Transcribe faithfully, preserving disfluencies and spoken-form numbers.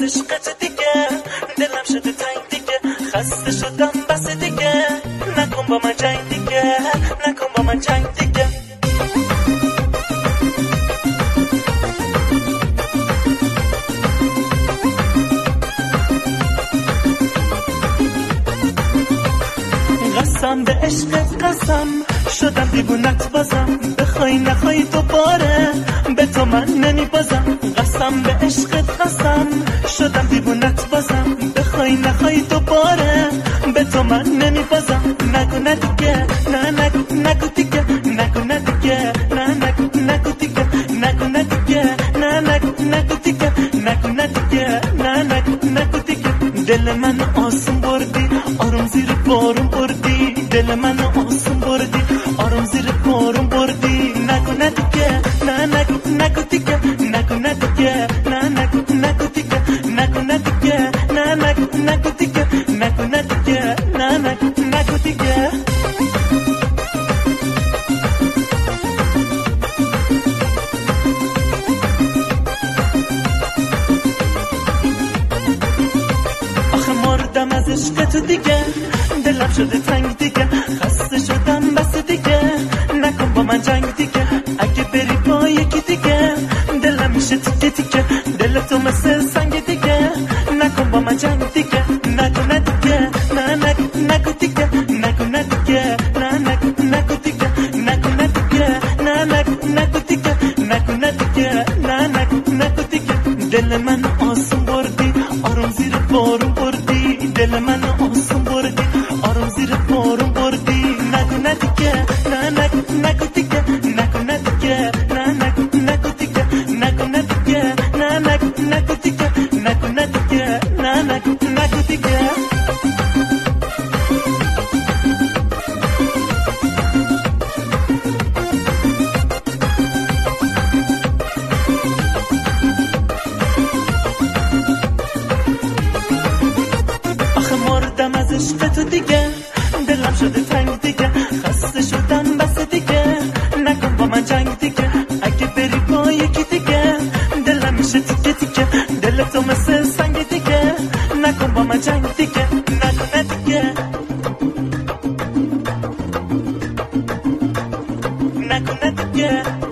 عشقت دیگه، دلم شده تنگ دیگه، خسته شدم بس دیگه، نکن با من جنگ دیگه، نکن با من جنگ دیگه. قسم به عشقت قسم شدم دیوونت بازم، بخوای نخوای دوباره به تو من نمیبازم. قسم به عشقت قسم شدم دیوونت بازم، بخوای نخوای دوباره به تو من نمیبازم. نگو نه دیگه، نه نگو نگو دیگه، نگو نه دیگه، نه نگو نگو دیگه، نگو نه دیگه، نه نگو نگو دیگه، نگو نه دیگه، نه نگو نگو دیگه. دل من آسون بردی، آروم زیر بارون بردی، دل من آسون بردی، آروم زیر بارون بردی. نگو نه دیگه، نه نگو نگو دیگه، نگو نه دیگه، نه نگو نگو دیگه، نگو نه دیگه، نه نگو نگو دیگه، نگو نه دیگه، نه نگو نگو دیگه. آخه مردم از عشق تو دیگه، دلم شده تنگ دیگه، خسته شدم بس دیگه، نکن با من جنگ دیگه. اگه بری با یکی دیگه دلم میشه تیکه تیکه، دل تو مثل سنگ دیگه، نکن با من جنگ دیگه. نگو نه دیگه، نه نگو نگو دیگه، نگو نه دیگه، نه نگو نگو دیگه، نگو نه دیگه، نه نگو نگو دیگه، نگو نه دیگه، نه نگو نگو دیگه. دل من آسون بردی، آروم زیر بارون بردی، دل من آسون بردی، آروم زیر بارون بردی. نگو نه دیگه، نه نگو نگو دیگه، نگو نه دیگه، نه نگو نگو دیگه، نگو نه دیگه، نه نگو نگو دیگه، نگو نه دیگه، نه نگو نگو دیگه. آخه مردم از عشق تو دیگه، دلم شده تنگ دیگه، خسته شدم بس دیگه، نکن با من جنگ دیگه. اگه بری با یکی دیگه دلم میشه تیکه تیکه، دل تو مثل سنگ دیگه، نکن با من جنگ دیگه. نگو نه دیگه، نگو نه دیگه.